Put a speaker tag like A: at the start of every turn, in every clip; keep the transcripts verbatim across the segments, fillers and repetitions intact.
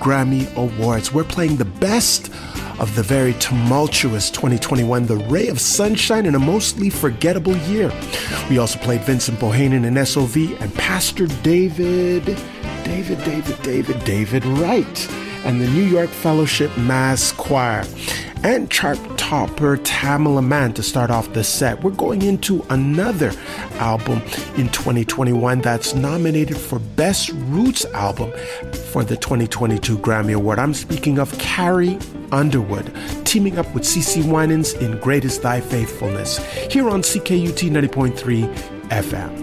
A: Grammy Awards. We're playing the best of the very tumultuous twenty twenty-one, the ray of sunshine in a mostly forgettable year. We also played Vincent Bohannon and S O V and Pastor David, David, David, David, David Wright and the New York Fellowship Mass Choir and chart topper Tamala Mann to start off the set. We're going into another album in twenty twenty-one that's nominated for Best Roots Album for the twenty twenty-two Grammy Award. I'm speaking of Carrie Underwood, teaming up with CeCe Winans in Great Is Thy Faithfulness, here on C K U T ninety point three F M.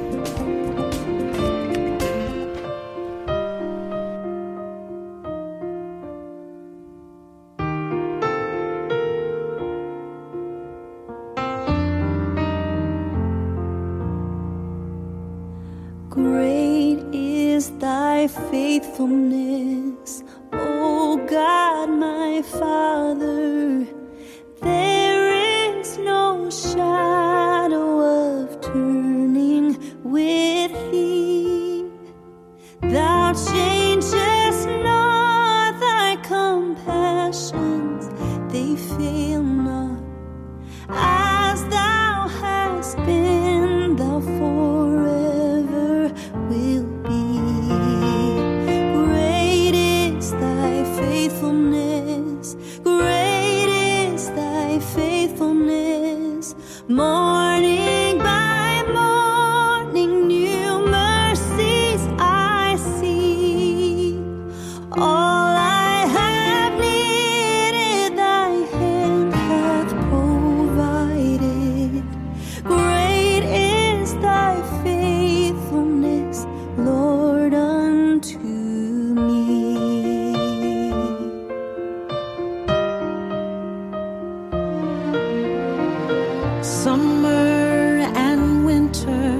B: Great is thy faithfulness, O God, my Father. There is no shadow of turning with thee. Thou changest not, thy compassions, they fail not. As thou hast been, thou forever will be. Great is thy faithfulness, great is thy faithfulness. Morning by morning, new mercies I see. All I have needed, thy hand hath provided. Great is thy faithfulness, Lord, unto me. Summer and winter,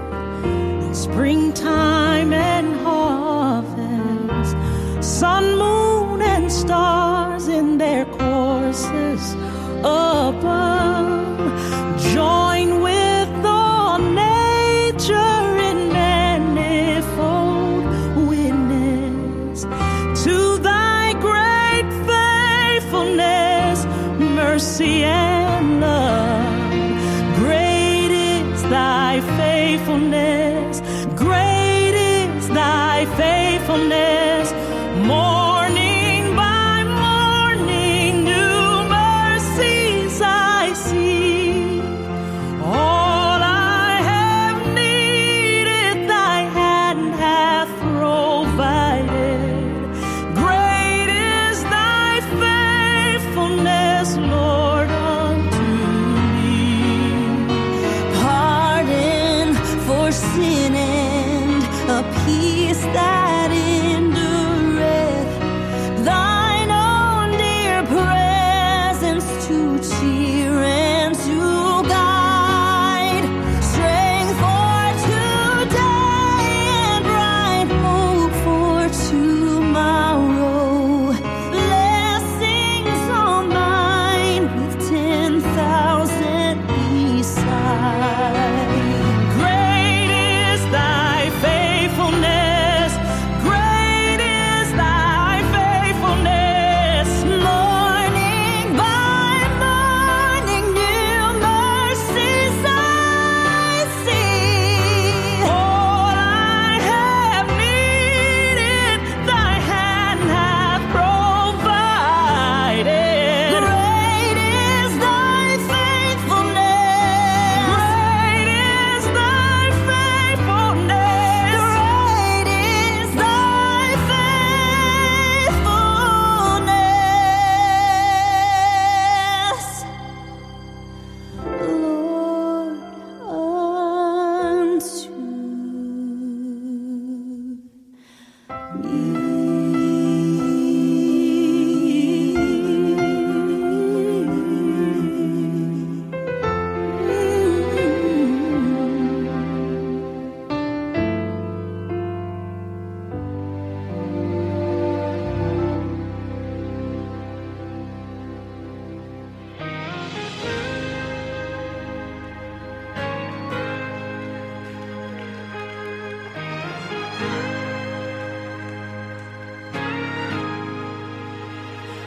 B: springtime and harvest, sun, moon, and stars in their courses above, join with all nature in manifold witness to thy great faithfulness, mercy, and love. Great is thy faithfulness, great is thy faithfulness. Morning by morning, new mercies I see. All I have needed, thy hand hath provided. Great is thy faithfulness, Lord.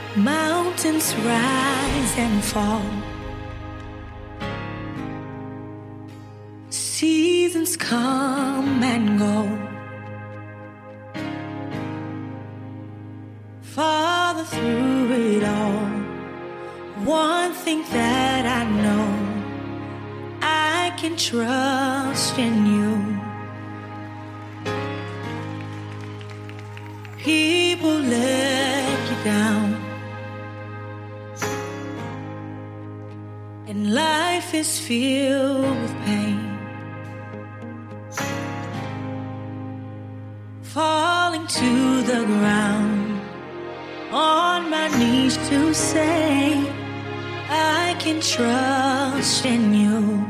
B: Mountains rise and fall. Seasons come and go. Father, through it all, one thing that I know, I can trust in you. People let you down, and life is filled with pain. Falling to the ground, on my knees to say, I can trust in you.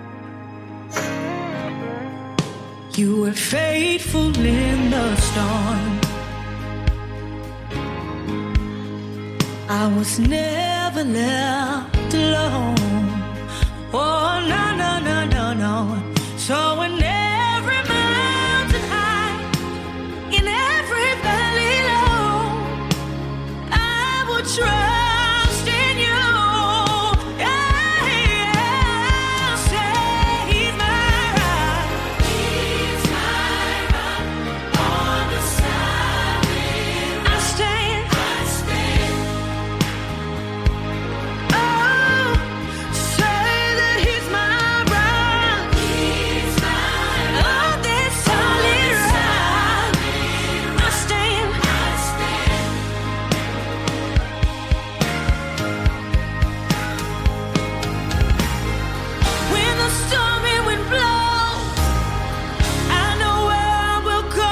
B: You were faithful in the storm. I was never left alone. Oh, no, no, no, no, no. So when every mountain high, in every valley low, I will trust in you. Yeah, yeah. Say he's my rock. He's my rock on the solid. I stand. I stand. Oh, say that he's my rock. He's my rock on this solid rock. I stand. I stand. When the stormy wind blows, I know where I will go.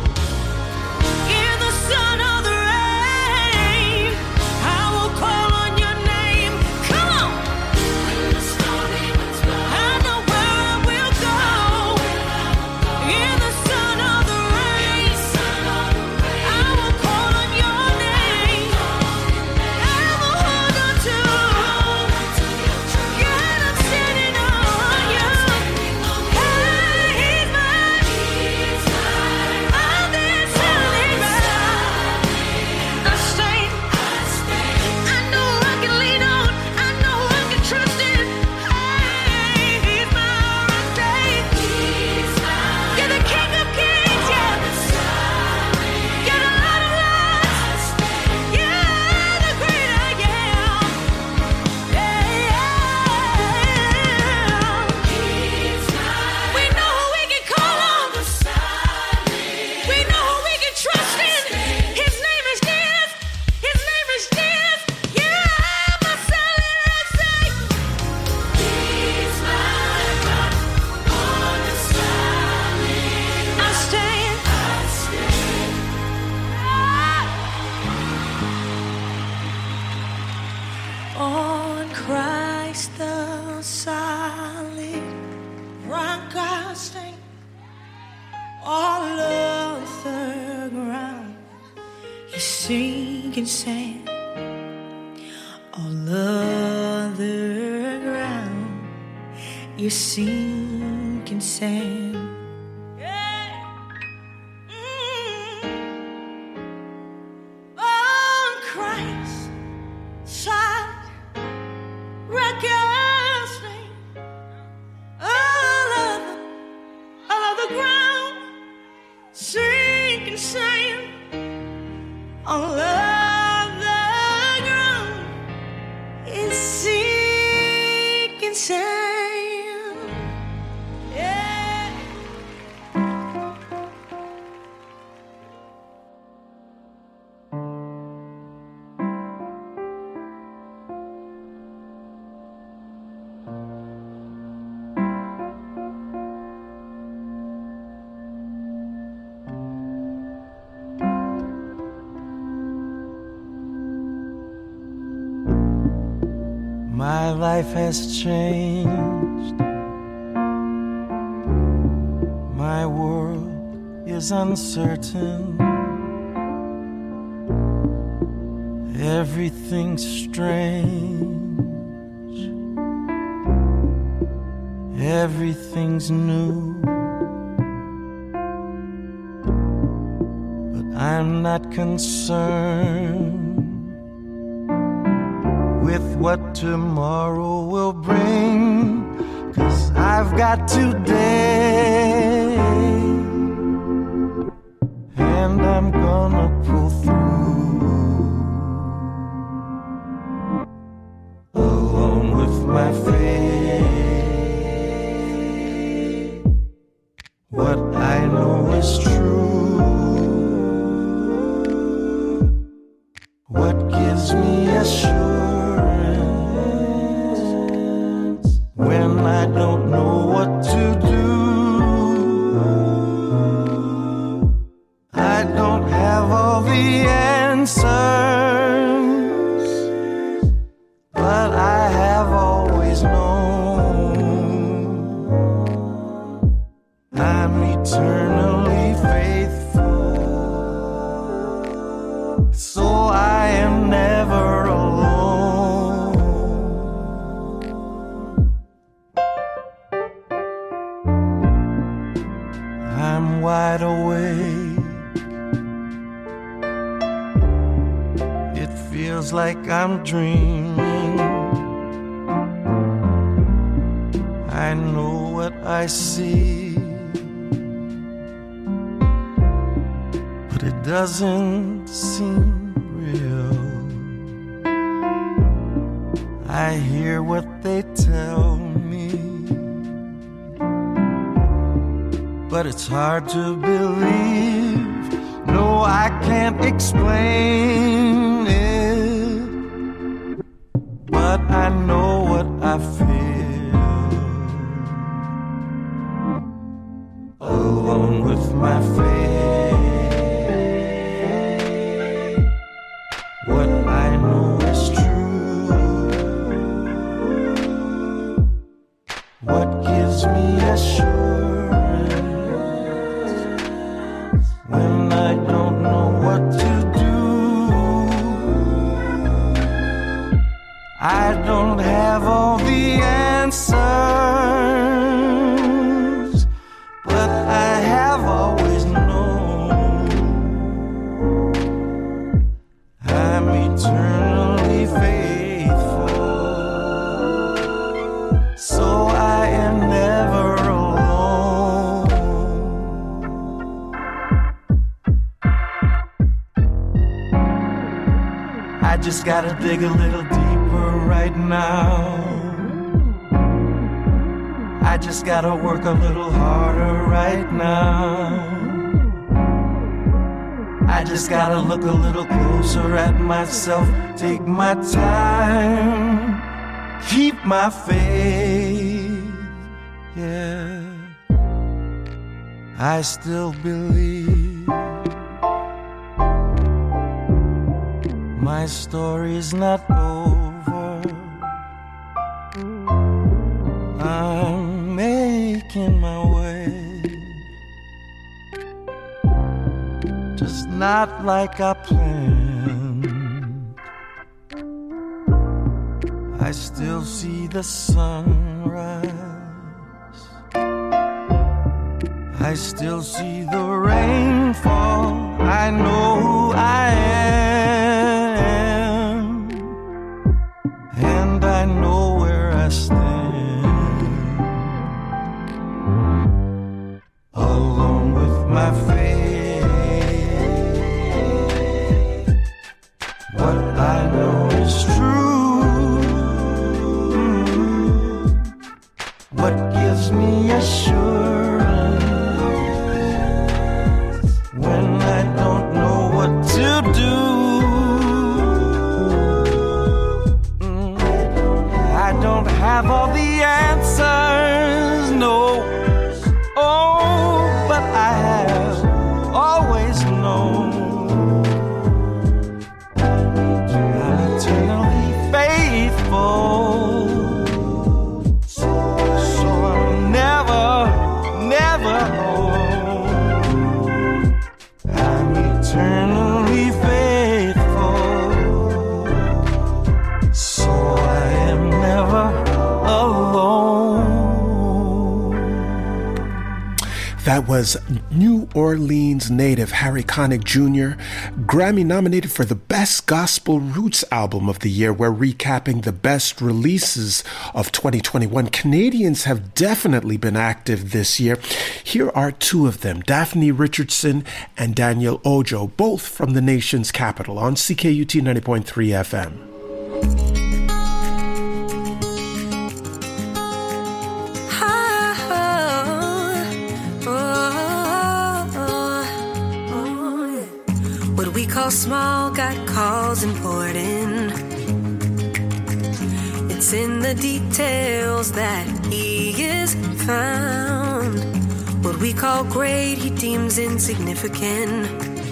B: In the sun or the rain, I will call on your name. Come on. When the stormy winds blow, I know where I will go. In the sun or the rain, I will call on your name. I will hold on to. God, I'm standing on you. Hey, he's mine. On this solid rock, I stand. I know I can lean on. I know I can trust in. Hey, he's my rock. You're the King of Kings, yeah. You're the Lord of Lords. You're the great I am. Yeah, yeah. We know who we can call on. We know who we can trust in. His name is Jesus. His name is Jesus. Yeah, my solid rock. Say, he's my rock on the solid. I stand. I stand. On Christ the solid rock I stand. All of the ground is sinking sand. All of the ground is sinking sand. Yeah. Mm. On Christ side, rock I stand. All of the, all of the ground, sinking sand. All of the ground is sinking sand. Yeah.
C: My life has changed. My world is uncertain. Everything's strange. Everything's new. But I'm not concerned. with what tomorrow will bring, 'cause I've got today, and I'm gonna pull through along with my faith. What I know is true, what gives me assurance when I don't know what to do. I don't have all the answers, but I have always known I'm eternally faithful, so I am never alone. I'm wide awake. It feels like I'm dreaming. I know what I see, but it doesn't seem real. I hear what they tell me, but it's hard to believe. No, I can't explain it, but I know what I feel along with my faith. What I know is true, what gives me assurance when I don't know what to do. I don't have all the answers, but I have always known I'm eternally faithful, so I am never alone. I just gotta dig a little deeper right now. I just gotta work a little harder right now. I just gotta look a little closer at myself, take my time, keep my faith, yeah. I still believe my story's not over. I'm making my way, just not like I planned. I still see the sunrise, I still see the rainfall. I know who I am, and I know where I stand along with my faith. What I know is true, what gives me assurance when I don't know what to do. I don't have all the answers, no. Oh, but I have always known I'm eternally
A: That was New Orleans native Harry Connick Junior, Grammy nominated for the Best Gospel Roots Album of the Year. We're recapping the best releases of twenty twenty-one. Canadians have definitely been active this year. Here are two of them, Daphne Richardson and Daniel Ojo, both from the nation's capital, on C K U T ninety point three F M.
B: Call small, got calls important. It's in the details that he is found. What we call great, he deems insignificant.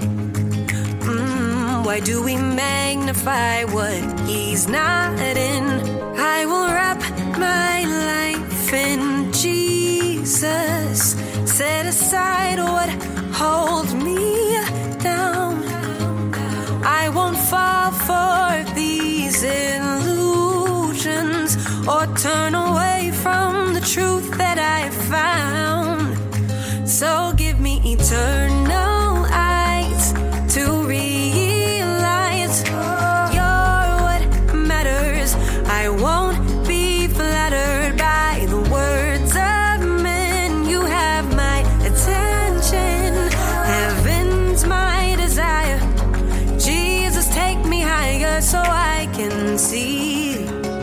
B: Mm, why do we magnify what he's not in? I will wrap my life in Jesus. Set aside what holds me down. I won't fall for these illusions or turn away from the truth that I found. So give me eternal eyes to realize you're what matters. I won't be flattered by the words of men. You have my attention. Heaven's my desire. Jesus, take me higher so I can see.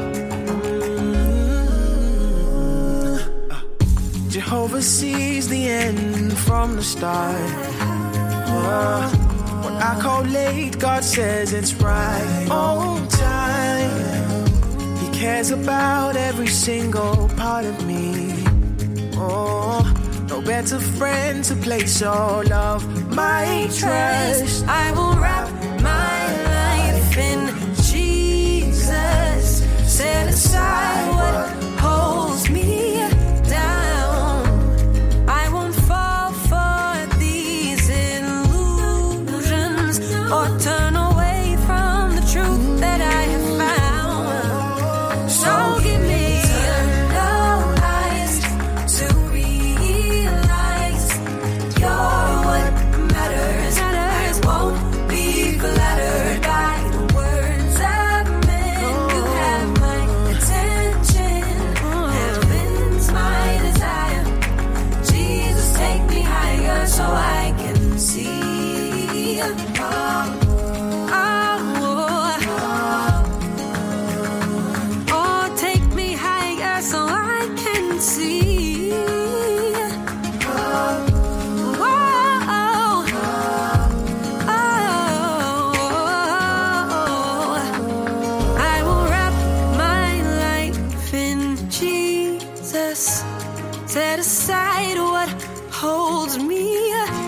C: Jehovah sees the end from the start. Uh, when I call late, God says it's right on time. He cares about every single part of me. Oh, no better friend to place all of my trust.
B: I will wrap my life in Jesus. Set aside what holds me down. I won't fall for these illusions or turn away from the truth that I have found. So give me eternal eyes to realize you're what matters. I won't be flattered by the words of men. You have my attention. Heaven's my desire. Jesus, take me higher so I can see. Oh, oh, oh, take me higher so I can see. Oh, I will wrap my life in Jesus. Set aside what holds me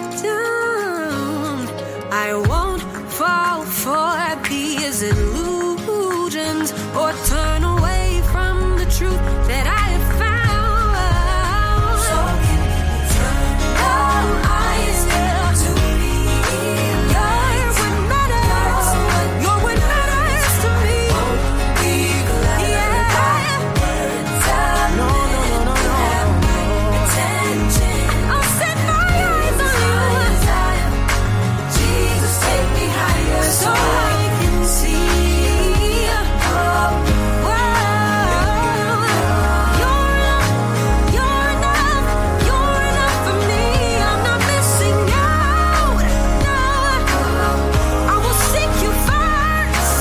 B: down. I won't fall for these illusions or turn away from the truth that I have found. So give me eternal eyes to realize you're what matters. You're what matters to me. Won't be flattered by words of men. You have my attention. I'll set my eyes on you. Jesus, take me higher so I can see. Oh, wow. You're enough, you're enough, you're enough for me. I'm not missing out. No, I will seek you first.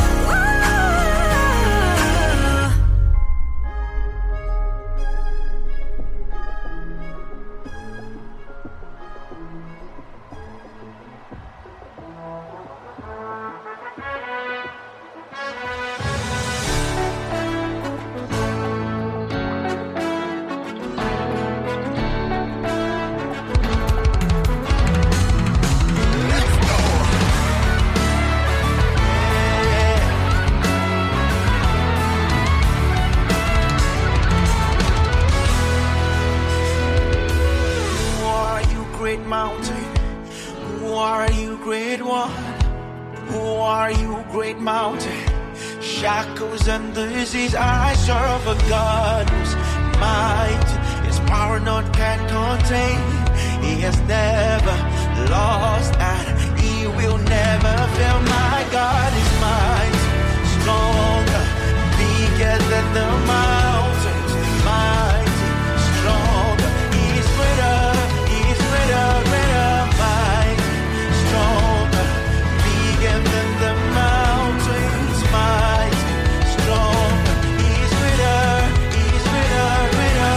C: Who are you, great mountain? Who are you, great one? Who are you, great mountain? Shackles and disease, I serve a God whose might His power not can contain. He has never lost and he will never fail. My God is mighty, stronger, bigger than the mountains, mighty, stronger. He is greater, he is greater, greater, mighty, stronger, bigger than the mountains, mighty, stronger. He is greater, he is greater, greater.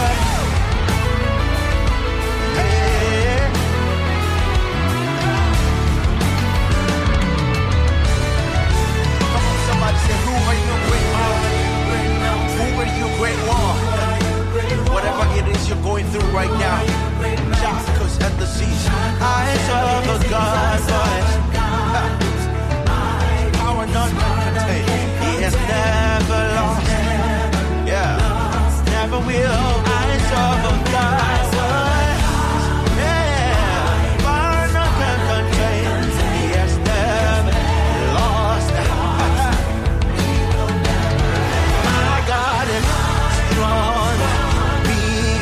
C: Yeah. Come on, somebody say, who are you, great mountain? Who are you, great wall? Whatever it is you're going through right now, Jacques at the seas, eyes of a God voice. Power none can contain. He has never lost. Yeah, never will. Eyes of a God voice. Yeah, power none can contain. He has never lost. My God is strong, big.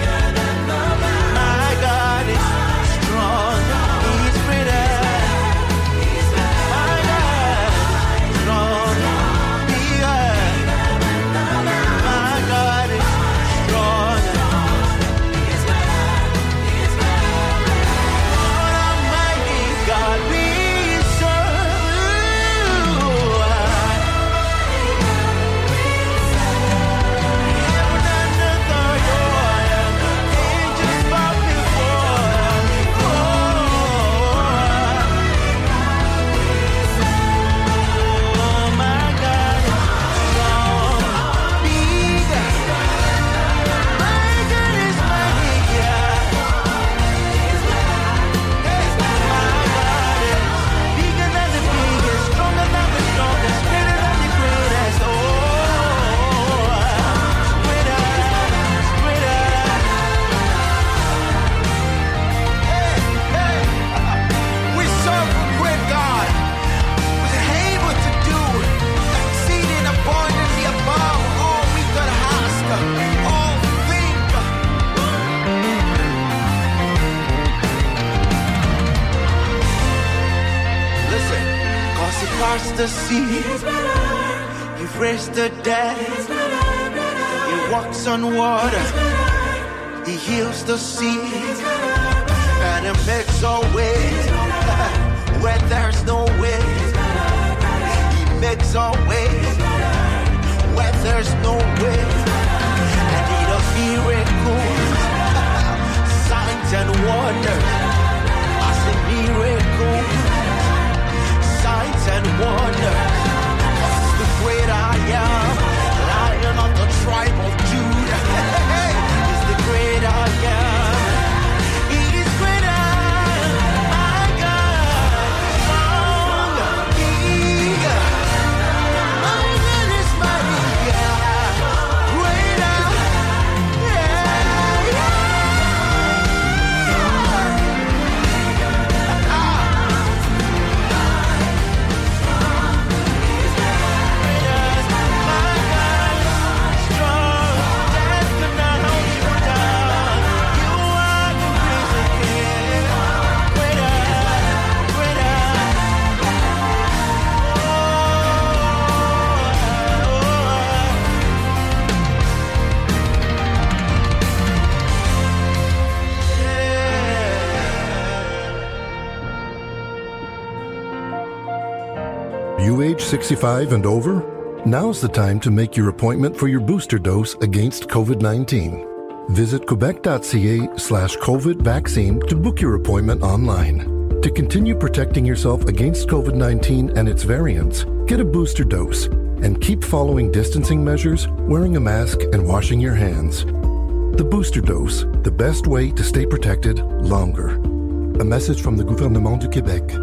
C: My God is strong. He's greater. My God is strong, bigger. My God is strong. What a mighty God we serve. Heaven and earth adore him. Angels bow before him. Oh, my God is strong, big. My God is mighty, yeah. Hey, my God is bigger than the biggest, stronger than the strongest, greater than the greatest. Oh, greater, greater. Hey, hey, we serve a great God who's able to do exceeding abundantly above all we could ask, all think. Listen, cause he parts the sea, he raised the dead, he walks on water, he heals the sea, and he makes a way where there's no way. He makes a way where there's no way. And he does miracles, signs and wonders. I say miracles, signs and wonders. Cause the great I am, Lion of the tribe of Judah. He's the great I am. He is greater. My God, strong, bigger. My God is mighty, yeah. Greater, yeah, yeah.
D: You age sixty-five and over? Now's the time to make your appointment for your booster dose against COVID nineteen. Visit quebec.ca slash COVID vaccine to book your appointment online. To continue protecting yourself against COVID nineteen and its variants, get a booster dose and keep following distancing measures, wearing a mask, and washing your hands. The booster dose, the best way to stay protected longer. A message from the Gouvernement du Québec.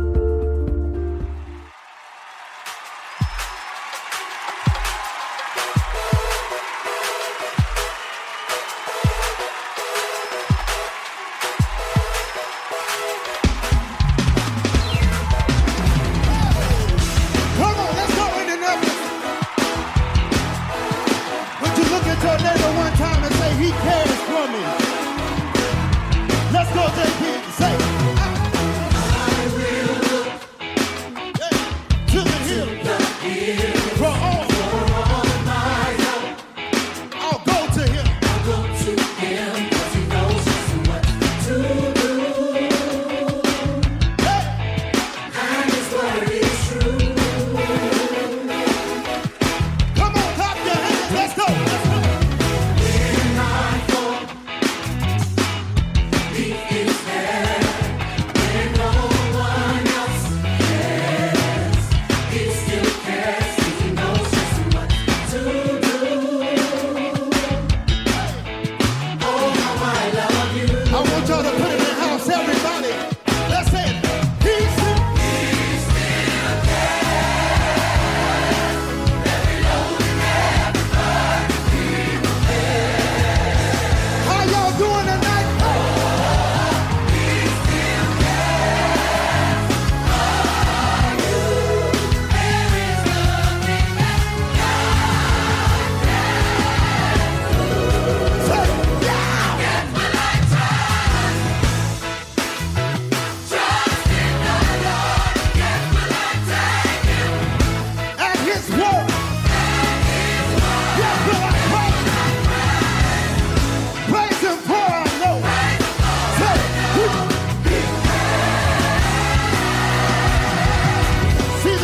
E: He cares for me. Let's go, J P.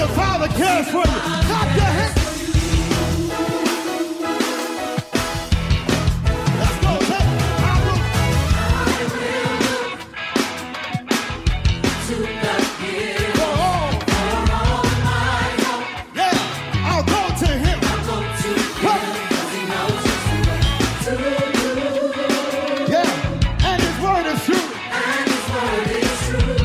E: the Father cares for you. Clap your hands. Let's go. Say, I will. I will look to the hill for all, for all my help. Yeah, I'll go to him. I'll go to him because he knows just what to do. Yeah, and his word is true. And his word is true.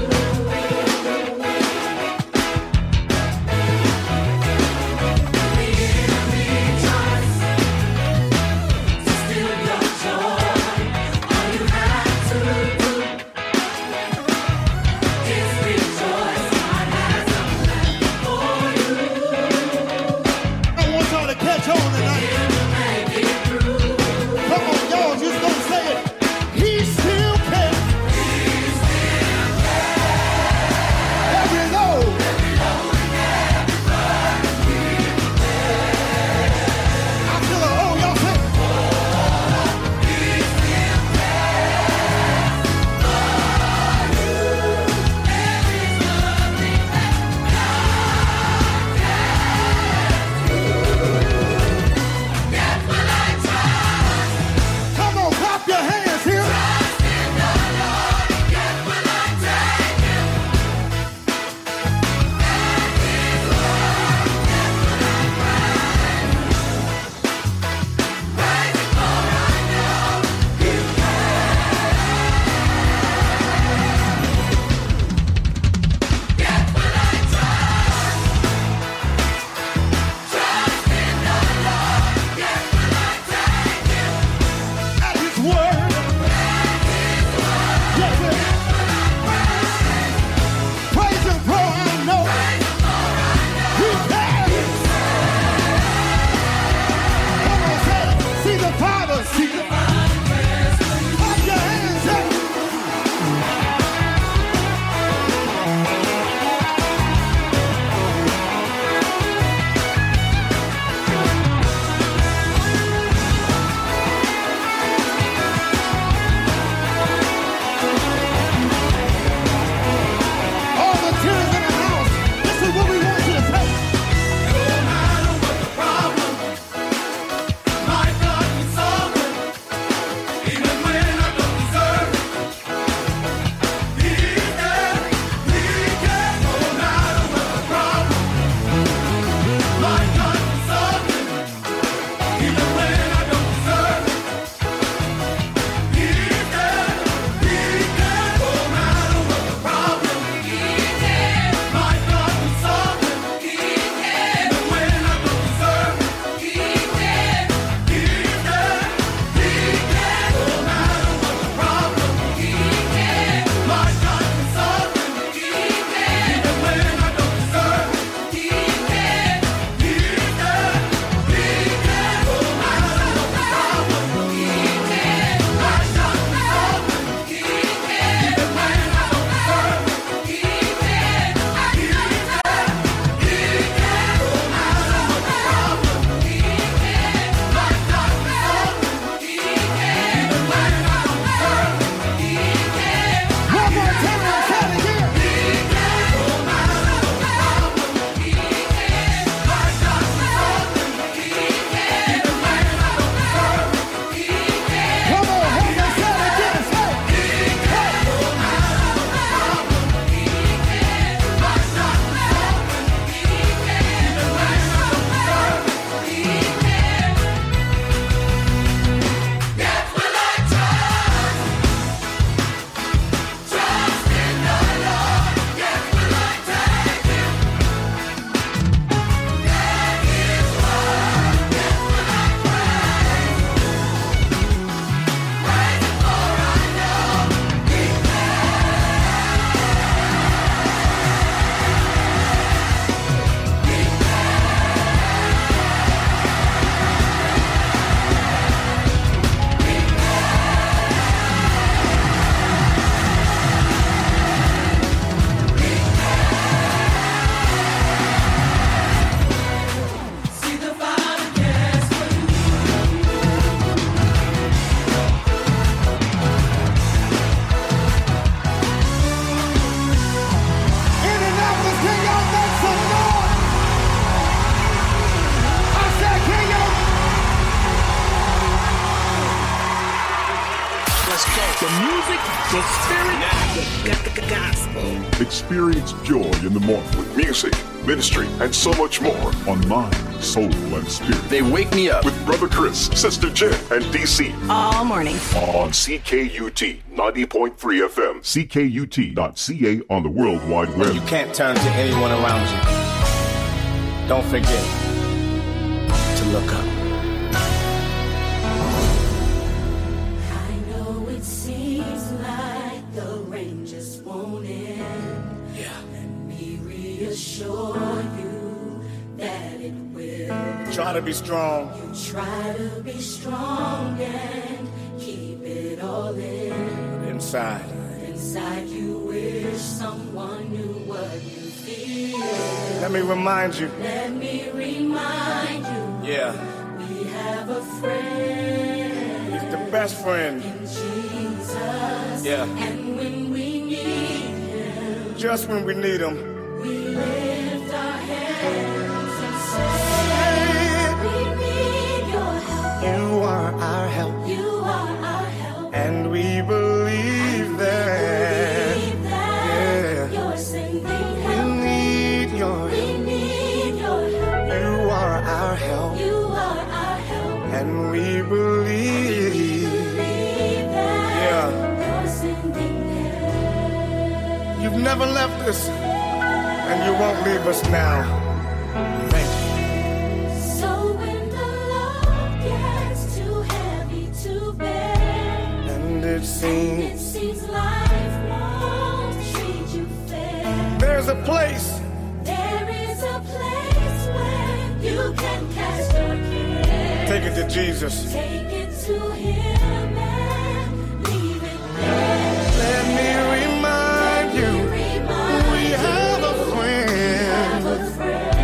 F: Experience joy in the morning with music, ministry, and so much more on Mind, Soul, and Spirit.
G: They wake me up
F: with Brother Chris, Sister Jen, and D C.
H: All morning.
F: On C K U T ninety point three F M, C K U T dot C A on the World Wide Web.
G: When you can't turn to anyone around you, don't forget to look up.
B: Assure you that it will.
G: Try to be strong.
B: You try to be strong and keep it all in.
G: Inside.
B: Inside you wish someone knew what you feel.
G: Let me remind you.
B: Let me remind you.
G: Yeah.
B: We have a friend.
G: He's the best friend.
B: In Jesus.
G: Yeah.
B: And when we need him.
G: Just when we need him.
B: We lift our hands and say, we need your help.
G: You are our help.
B: You are our help.
G: And we believe that.
B: We believe that.
G: Yeah.
B: You're sending help.
G: We need your
B: We
G: help.
B: need your help.
G: You are our help.
B: You are our help.
G: And we believe.
B: We believe that.
G: Yeah.
B: You're sending help.
G: You've never left us. And you won't leave us now. Thank you.
B: So when the load gets too heavy to bear,
G: And it seems,
B: and it seems life won't treat you fair,
G: there's a place.
B: there is a place where you can cast your care.
G: Take it to Jesus.
B: Take it to him and leave it there.
G: Let me remind you.
B: Remind
G: We have a friend.
B: have a friend.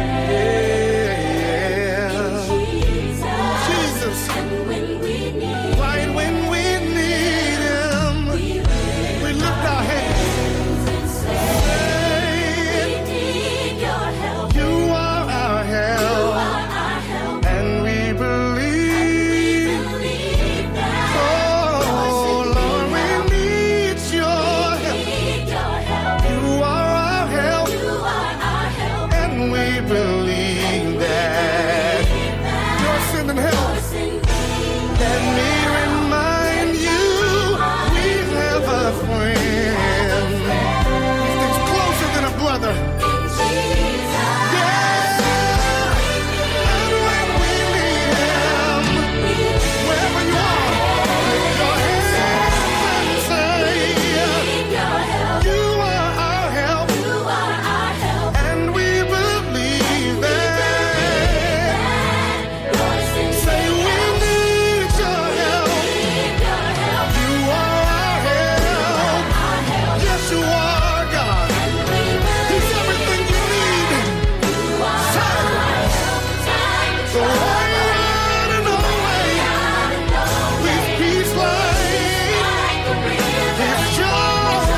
G: Yeah.
B: Jesus.
G: Jesus.
B: And when we need
G: Right when we need him,
B: we lift
G: we lift our hands.
B: and say,
G: Say,
B: we need your help.
G: you are our
B: You
G: help.
B: are our help.
G: And we believe.
B: Believe that.
G: Oh, Lord, we need your
B: We
G: help.
B: need your help.
G: You are our help.
B: You are our help.
G: And we believe that. You're sending help.
B: You're sending
G: Let me remind you, we have a friend. He sticks closer than a brother.
B: in Jesus.
G: Yeah. And when we need him, wherever you are, lift your hands and say,
B: Need your help.
G: you are our help.
B: You are our help.
G: And we believe that.
B: You're sending
G: Say we need your help.
B: need your help.
G: You are our help.
B: Our help.
G: Yes, you are, God.
B: We
G: He's
B: believe
G: everything you need.
B: you are
G: Say,
B: our help. Time to
G: the way out and away. With peace like
B: like a river.
G: His joy.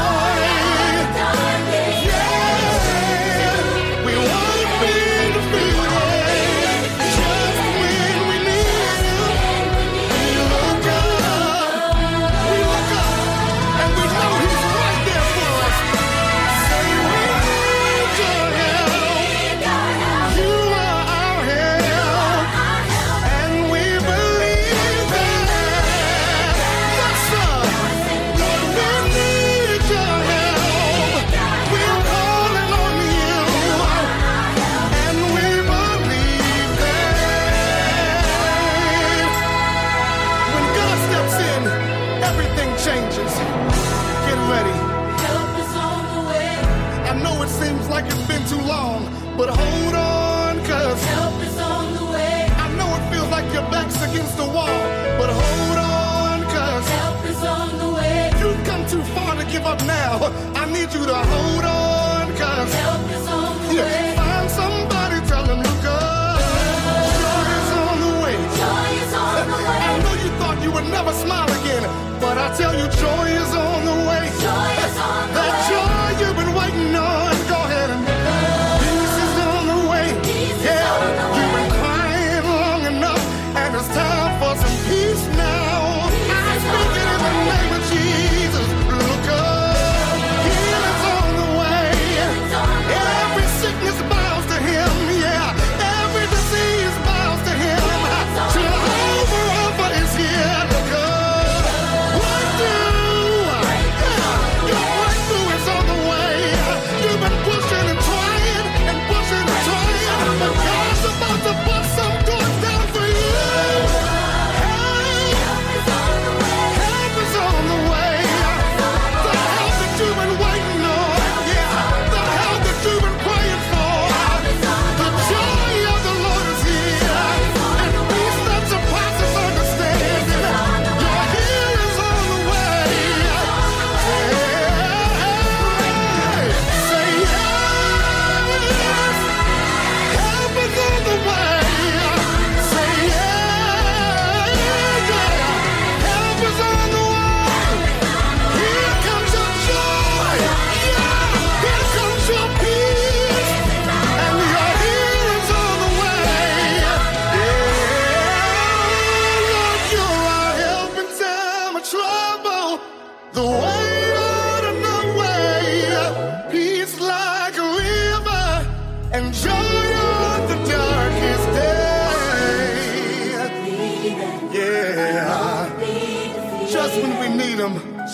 G: Yeah, we won't be defeated. Just when we need him, we look up. We look up, and we know he's right there for us. Say we need your help. You are our help, and we believe that. Yes, sir. Lord, we need your help. We're calling on you, and we believe that. When God steps in, everything changes. Get ready.
B: Help is on the way.
G: I know it seems like it's been too long, but hold on, cause
B: Help is on the way.
G: I know it feels like your back's against the wall, but hold on, cause
B: Help is on the way.
G: you've come too far to give up now. I need you to hold on, cause
B: Help is on the
G: yeah,
B: way.
G: find somebody, tell them, look up. Joy is on the way.
B: Joy is on the
G: I
B: way.
G: know you thought you would never smile again, but I tell you, joy is on the way.
B: Joy is on the
G: That
B: way.
G: joy you've been waiting on, go ahead and peace is on the way.
B: Peace is
G: Yeah,
B: on the
G: you've been
B: way.
G: crying long enough, and it's time for some peace now. I speak it in the name of Jesus. Look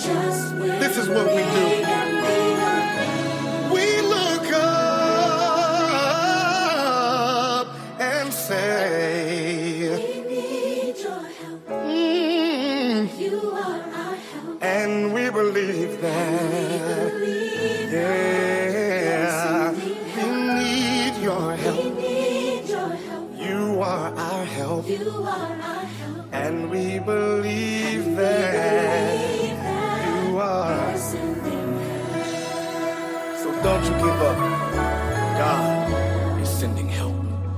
E: This is what we do. We look up and say, we need your help. Mm. You are our help. And we believe that. We believe yeah. We need your help. We need your help. You are our help. You are our help. And we believe that. So don't you give up. God is sending help.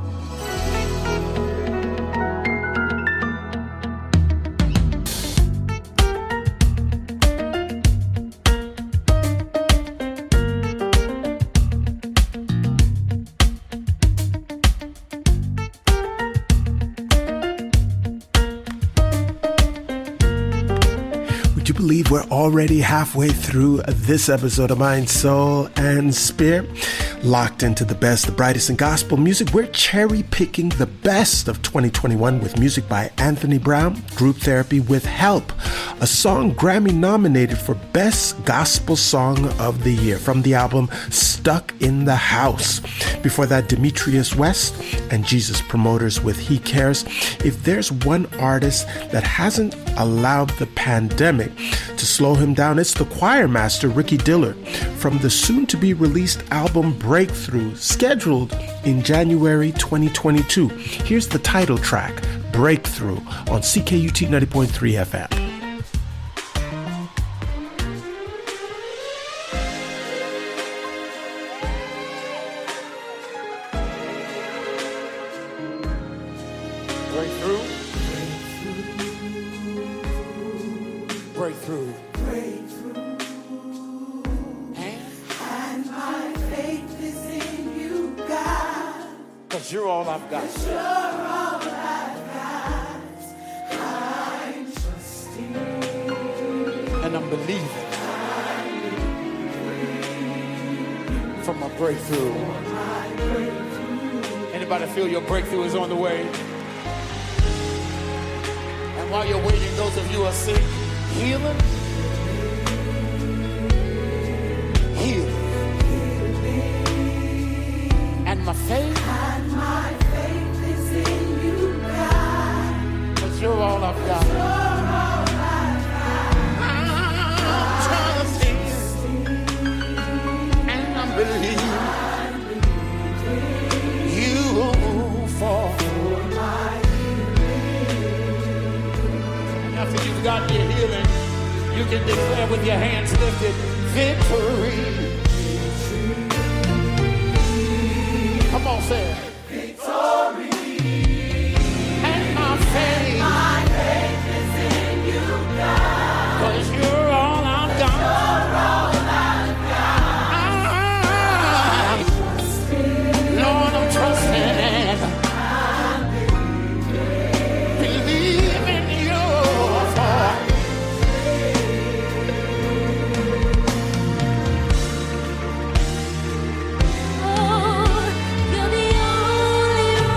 A: Would you believe we're already halfway through this episode of Mind, Soul, and Spirit? Locked into the best, the brightest in gospel music, we're cherry picking the best of twenty twenty-one with music by Anthony Brown, Group Therapy with Help, a song Grammy nominated for Best Gospel Song of the Year from the album Stuck in the House. Before that, Demetrius West and Jesus Promoters with He Cares. If there's one artist that hasn't allowed the pandemic to slow him down, it's the choir master Ricky Dillard from the soon-to-be released album Breakthrough, scheduled in January twenty twenty-two. Here's the title track, Breakthrough, on C K U T ninety point three F M.
E: Breakthrough. Breakthrough. Cause you're all I've got. Cause you're all I've got. I'm trusting. And I'm believing. I'm believing. For my breakthrough. For my breakthrough. Anybody feel your breakthrough is on the way? And while you're waiting, those of you who are sick, healing. Healing. And my faith. And my faith is in you, God. Cause you're all I've got. You're all I've got. I'm trusting. And I'm believing. You for my healing. After you've gotten your healing, you can declare with your hands lifted, victory. Come on, say it. Victory. And my faith. My faith is in you, God. Cause you're all I've got. You're all I've got. I'm trusting. Lord, I'm trusting. I'm believing. Believe in you.
B: Oh, you're the only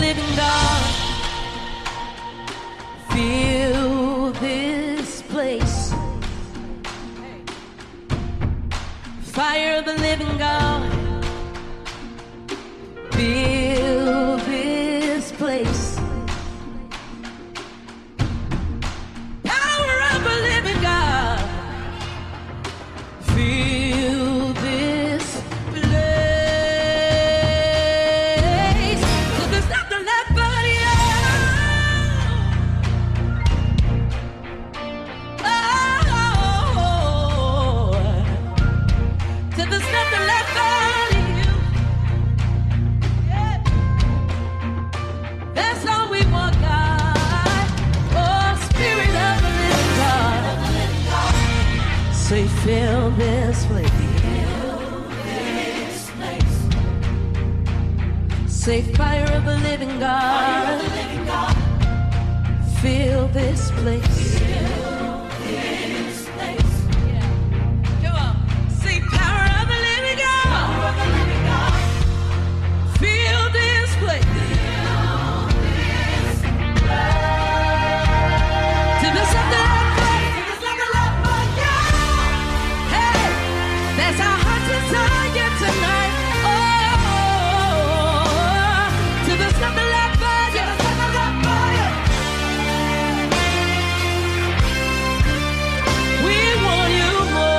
B: living God, fill this place. Fire of the living God, fill this place. Power of the living God, fill this place. 'Cause there's nothing left but you. Oh, till there's nothing left but you. Yeah. That's all we want, God. Oh, Spirit of the living God, say fill this place. Say fire of the living God, fill this place. Come on, say power of the living God, fill this place. Till there's something left but you. Hey, that's our heart's desire tonight. Oh, till there's nothing left but you. We want you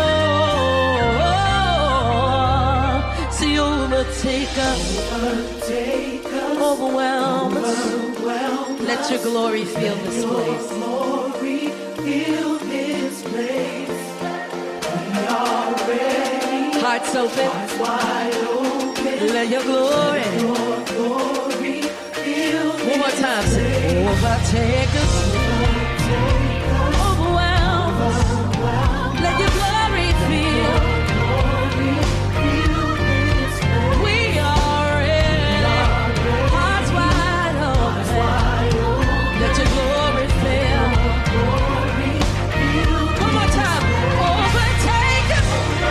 B: more. See, overtake us, overwhelm us. Let your glory fill this place. Hearts open, let your glory. One more time, say, overtake us, overwhelm us. Let your glory fill. We are ready, hearts wide open. Let your glory fill. One more time, overtake us,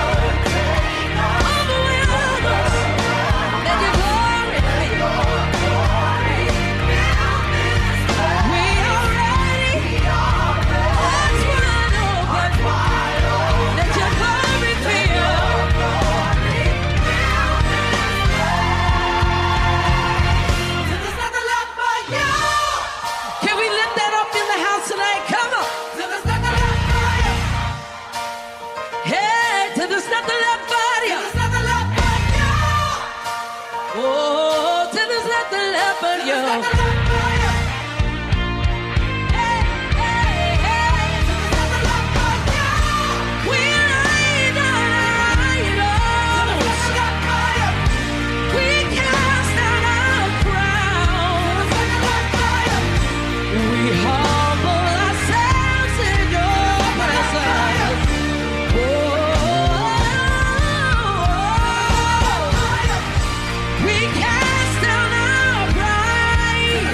B: overwhelm us. Let your glory fill. We are ready, hearts wide open. Let your glory fill. There's nothing left but you. Can we lift that up in the house tonight? Come on. Till there's nothing left but you. Hey, till there's nothing left but you. There's nothing left but you. Oh, till there's nothing left but you. Hey, hey, hey. Till there's nothing left but you. We raise our idols. We cast down our crowns. We humble ourselves in your presence. Oh, we cast down our pride.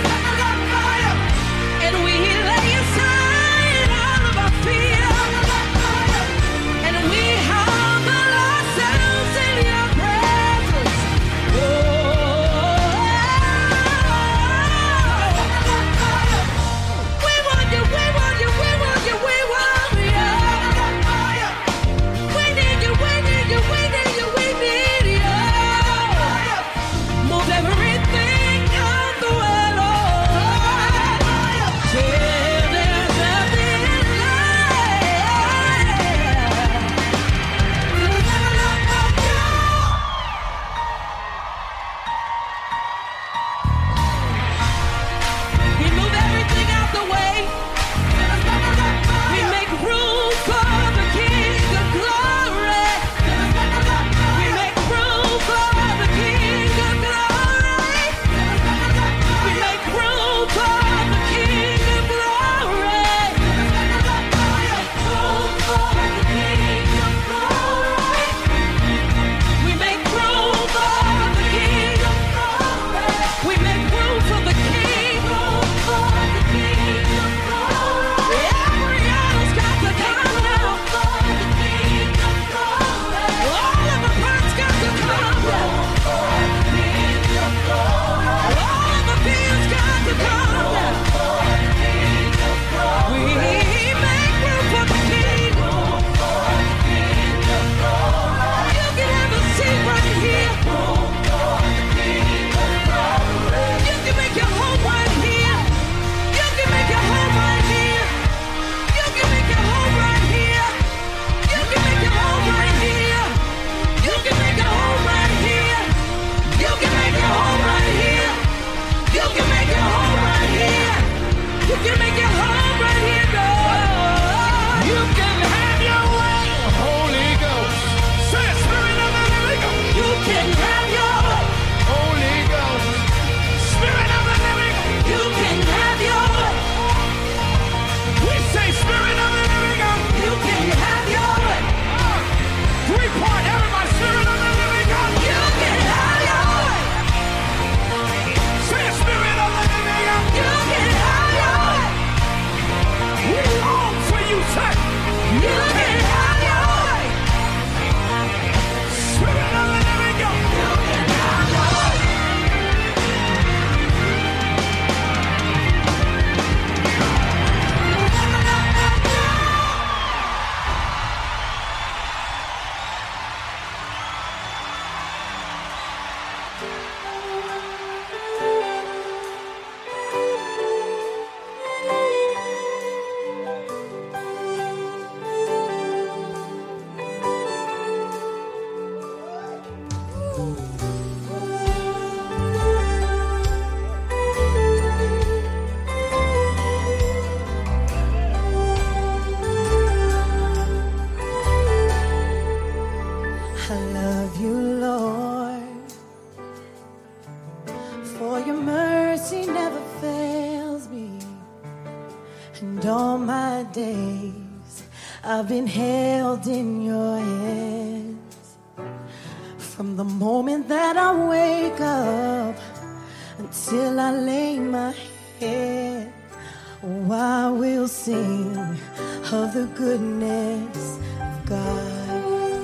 H: all my days I've been held in your hands. From the moment that I wake up until I lay my head, oh, I will sing of the goodness of God.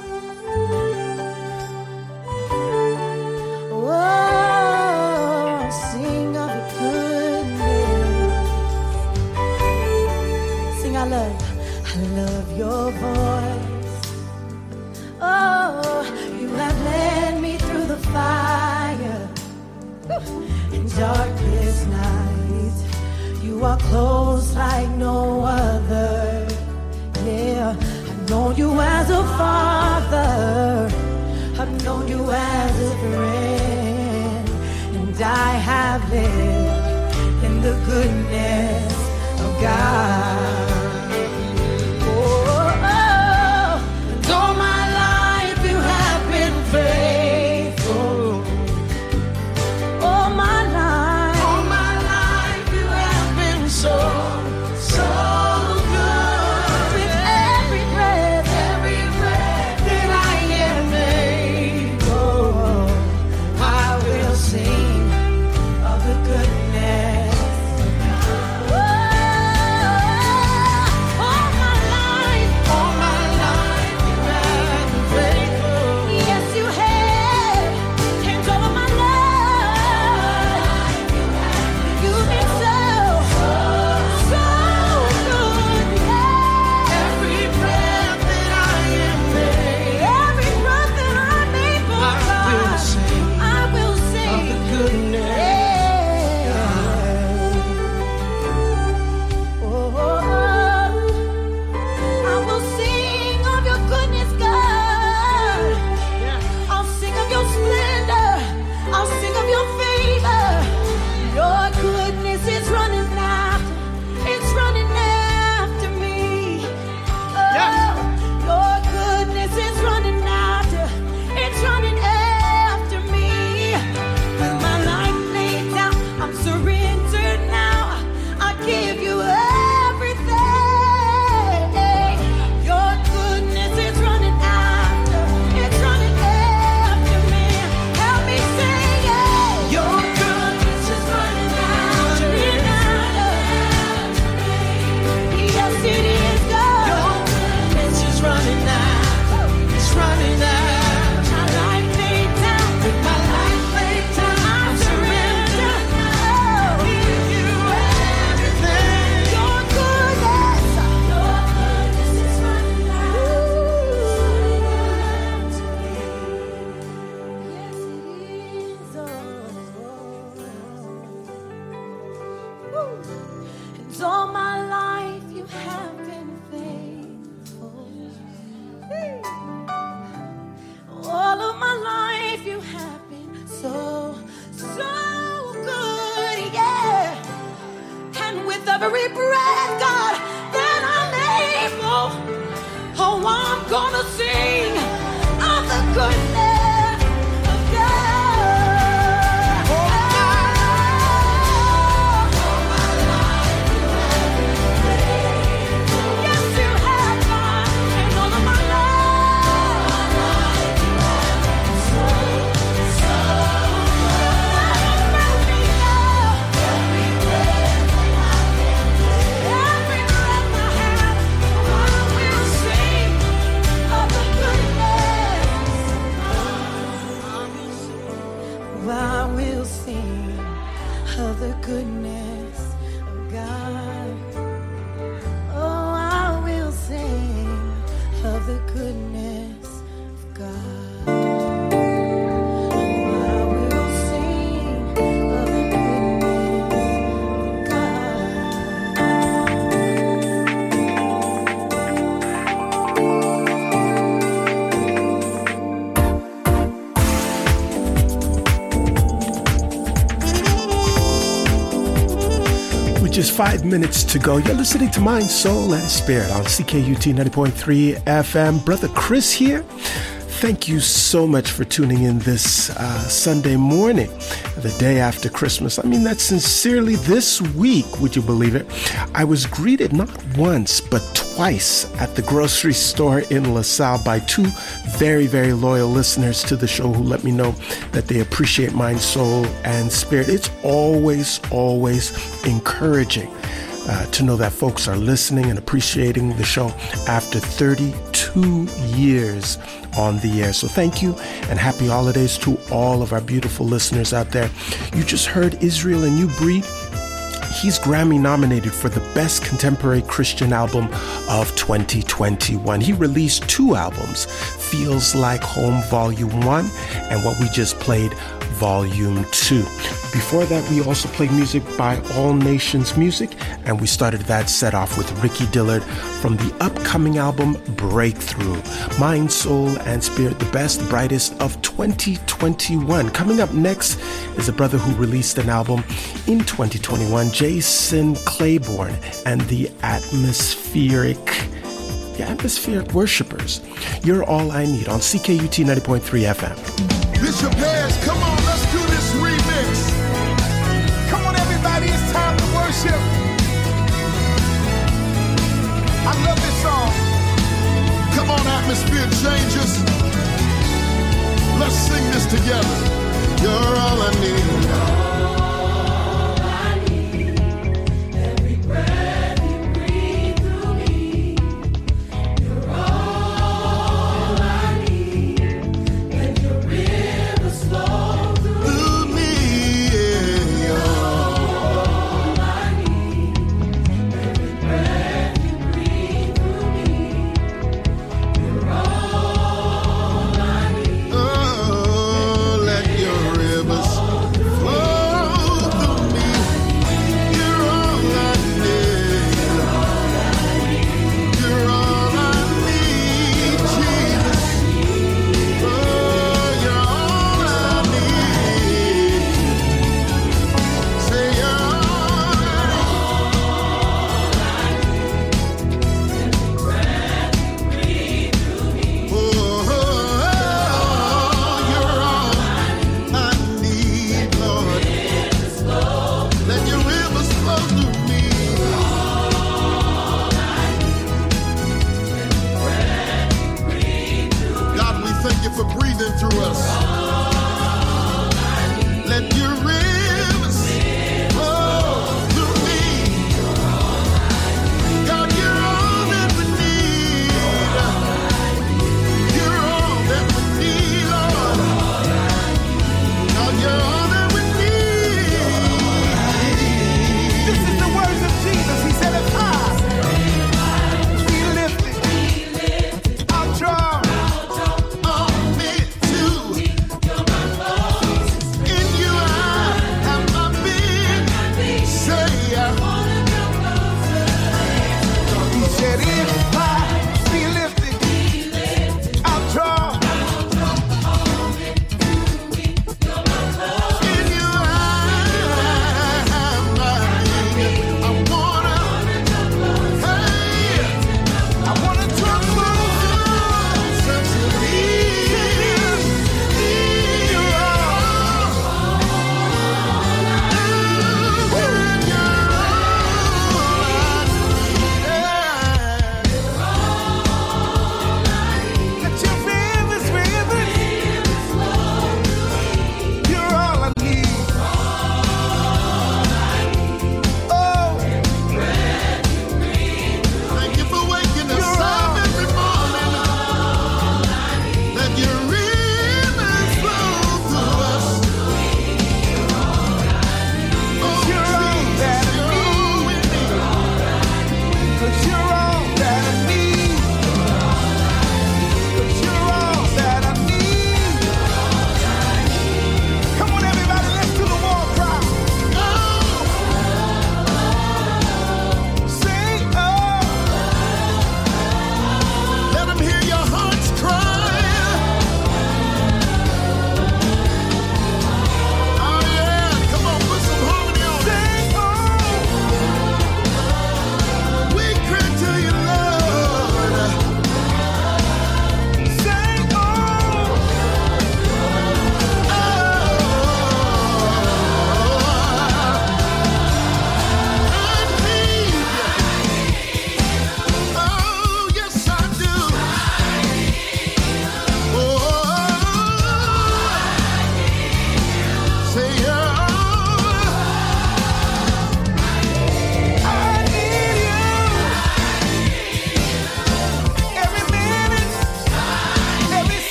H: Oh, sing of the goodness. Sing, I love, I love your voice. Oh, you have led me through the fire in darkest night. You are close like no other. Yeah, I've known you as a father. I've known you as a friend. And I have lived in the goodness of God. Oh, oh, and all my life you have been faithful. All my life, all my life you have been so, so good. With every breath, every breath that I am able, I will sing of the goodness of God. All my life, all my life you have been faithful. Yes, you have. And all my life, you've been so, so good. Yeah. Every breath that I am made, every breath that I'm able, I will sing, I will sing of the goodness. Oh, I will sing of your goodness, God. I'll sing of your splendor. I'll sing of your favor. Your goodness is running after, it's running after me. Oh, your goodness is running after, it's running after me. With my life laid down, I'm surrendered now. I give you everything. Your goodness is running after, it's running after me. Help me sing it. Your goodness is running after, running after me. Yes, it is, God. Your goodness is running after, it's running after. My life laid down, with my life laid down, I surrender. Oh, give you everything. Your goodness, your goodness is running after, it's running after me. Yes, it is. Oh. And all my life you have been faithful. All of my life you have been so, so good, yeah. And with every breath, God, that I'm able, oh, I'm gonna sing of the goodness of God. Oh, my life you have been faithful. Yes, you have, God. And all of my life, so, so good. Every breath every breath I have, I will sing of the goodness. I will sing of the goodness of God. Oh, I will sing of the goodness of God. Oh, I will sing of the goodness of
A: With just five minutes to go, you're listening to Mind, Soul, and Spirit on C K U T ninety point three F M. Brother Chris here. Thank you so much for tuning in this uh, Sunday morning, the day after Christmas. I mean that sincerely. This week, would you believe it, I was greeted not once, but twice at the grocery store in LaSalle by two very, very loyal listeners to the show who let me know that they appreciate Mind, Soul, and Spirit. It's always, always encouraging Uh, to know that folks are listening and appreciating the show after thirty-two years on the air. So thank you and happy holidays to all of our beautiful listeners out there. You just heard Israel and You Breed. He's Grammy nominated for the Best Contemporary Christian Album of twenty twenty-one. He released two albums, Feels Like Home Volume one and what we just played, Volume two. Before that, we also played music by All Nations Music, and we started that set off with Ricky Dillard from the upcoming album Breakthrough. Mind, Soul, and Spirit, the best, brightest of twenty twenty-one. Coming up next is a brother who released an album in twenty twenty-one, Jason Claiborne and the Atmospheric the Atmospheric Worshipers. You're All I Need on C K U T ninety point three F M.
E: Bishop Harris, come on, let's do this remix. Come on, everybody, it's time to worship. I love this song. Come on, atmosphere changes. Let's sing this together. You're all I need.